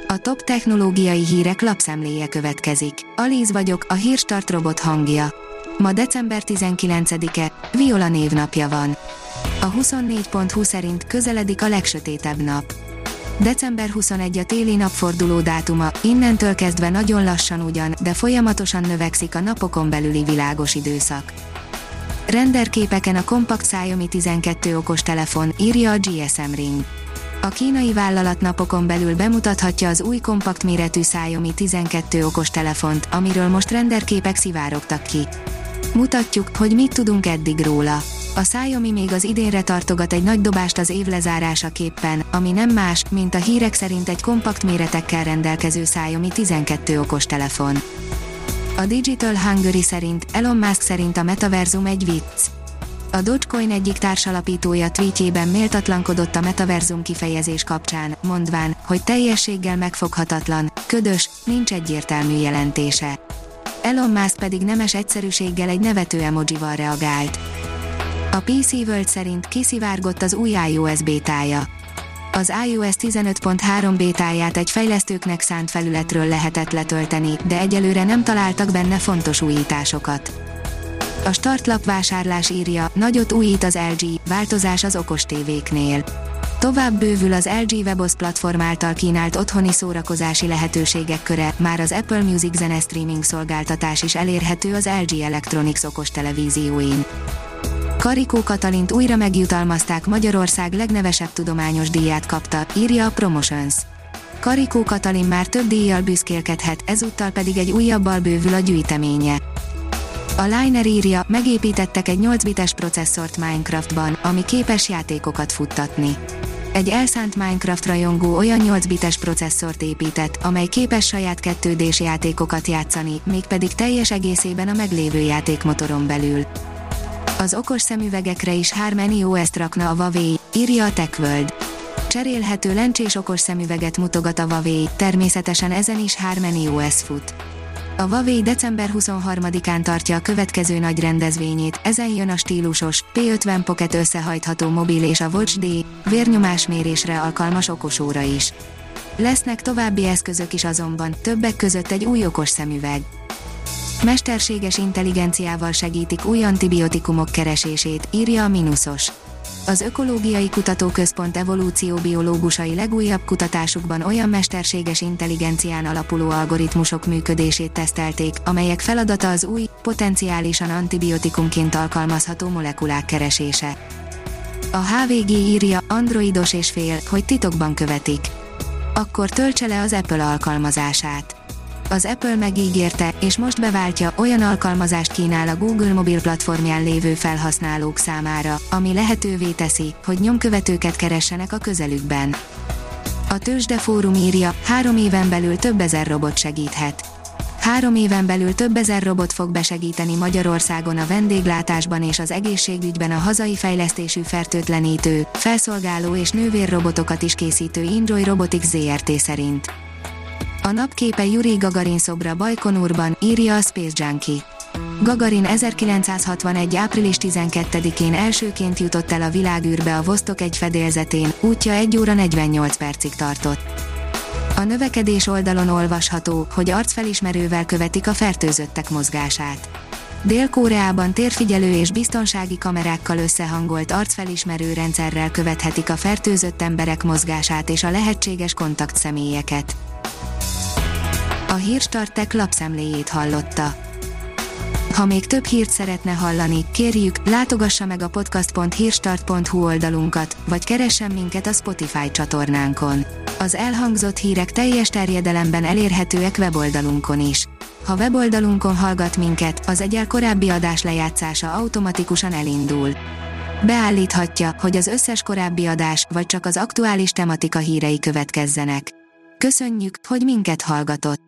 A top technológiai hírek lapszemléje következik. Alíz vagyok, a Hírstart robot hangja. Ma december 19-e, Viola névnapja van. A 24.20 szerint közeledik a legsötétebb nap. December 21 a téli napforduló dátuma, innentől kezdve nagyon lassan ugyan, de folyamatosan növekszik a napokon belüli világos időszak. Renderképeken a kompakt Xiaomi 12 okostelefon, írja a GSM Ring. A kínai vállalat napokon belül bemutathatja az új kompakt méretű Xiaomi 12 okostelefont, amiről most renderképek szivárogtak ki. Mutatjuk, hogy mit tudunk eddig róla. A Xiaomi még az idénre tartogat egy nagy dobást az év lezárásaképpen, ami nem más, mint a hírek szerint egy kompakt méretekkel rendelkező Xiaomi 12 okostelefon. A Digital Hungary szerint, Elon Musk szerint a metaverzum egy vicc. A Dogecoin egyik társalapítója tweetjében méltatlankodott a metaverzum kifejezés kapcsán, mondván, hogy teljességgel megfoghatatlan, ködös, nincs egyértelmű jelentése. Elon Musk pedig nemes egyszerűséggel egy nevető emojival reagált. A PC World szerint kiszivárgott az új iOS bétája. Az iOS 15.3 bétáját egy fejlesztőknek szánt felületről lehetett letölteni, de egyelőre nem találtak benne fontos újításokat. A startlap vásárlás írja, nagyot újít az LG, változás az okos tévéknél. Tovább bővül az LG WebOS platform által kínált otthoni szórakozási lehetőségek köre, már az Apple Music zene streaming szolgáltatás is elérhető az LG Electronics okos televízióin. Karikó Katalint újra megjutalmazták, Magyarország legnevesebb tudományos díját kapta, írja a Promotions. Karikó Katalin már több díjjal büszkélkedhet, ezúttal pedig egy újabbal bővül a gyűjteménye. A Liner írja, megépítettek egy 8 bites processzort Minecraftban, ami képes játékokat futtatni. Egy elszánt Minecraft rajongó olyan 8 bites processzort épített, amely képes saját 2D-s játékokat játszani, mégpedig teljes egészében a meglévő játékmotoron belül. Az okos szemüvegekre is Harmony OS-t rakna a Huawei, írja a TechWorld. Cserélhető lencsés okos szemüveget mutogat a Huawei, természetesen ezen is Harmony OS fut. A Huawei december 23-án tartja a következő nagy rendezvényét, ezen jön a stílusos, P50 Pocket összehajtható mobil és a Watch D, vérnyomásmérésre alkalmas okosóra is. Lesznek további eszközök is azonban, többek között egy új okos szemüveg. Mesterséges intelligenciával segítik új antibiotikumok keresését, írja a Minusos. Az Ökológiai Kutatóközpont evolúcióbiológusai legújabb kutatásukban olyan mesterséges intelligencián alapuló algoritmusok működését tesztelték, amelyek feladata az új, potenciálisan antibiotikumként alkalmazható molekulák keresése. A HVG írja, androidos és fél, hogy titokban követik. Akkor töltse le az Apple alkalmazását. Az Apple megígérte, és most beváltja, olyan alkalmazást kínál a Google mobil platformján lévő felhasználók számára, ami lehetővé teszi, hogy nyomkövetőket keressenek a közelükben. A Tőzsdefórum írja, 3 éven belül több ezer robot segíthet. 3 éven belül több ezer robot fog besegíteni Magyarországon a vendéglátásban és az egészségügyben a hazai fejlesztésű fertőtlenítő, felszolgáló és nővérrobotokat is készítő Enjoy Robotics Zrt. Szerint. A napképe Jurij Gagarin szobra Bajkonurban, írja a Space Junkie. Gagarin 1961. április 12-én elsőként jutott el a világűrbe a Vostok 1 fedélzetén, útja 1 óra 48 percig tartott. A növekedés oldalon olvasható, hogy arcfelismerővel követik a fertőzöttek mozgását. Dél-Koreában térfigyelő és biztonsági kamerákkal összehangolt arcfelismerő rendszerrel követhetik a fertőzött emberek mozgását és a lehetséges kontaktszemélyeket. A Hírstart Tech lapszemléjét hallotta. Ha még több hírt szeretne hallani, kérjük, látogassa meg a podcast.hírstart.hu oldalunkat, vagy keressen minket a Spotify csatornánkon. Az elhangzott hírek teljes terjedelemben elérhetőek weboldalunkon is. Ha weboldalunkon hallgat minket, az egyel korábbi adás lejátszása automatikusan elindul. Beállíthatja, hogy az összes korábbi adás, vagy csak az aktuális tematika hírei következzenek. Köszönjük, hogy minket hallgatott!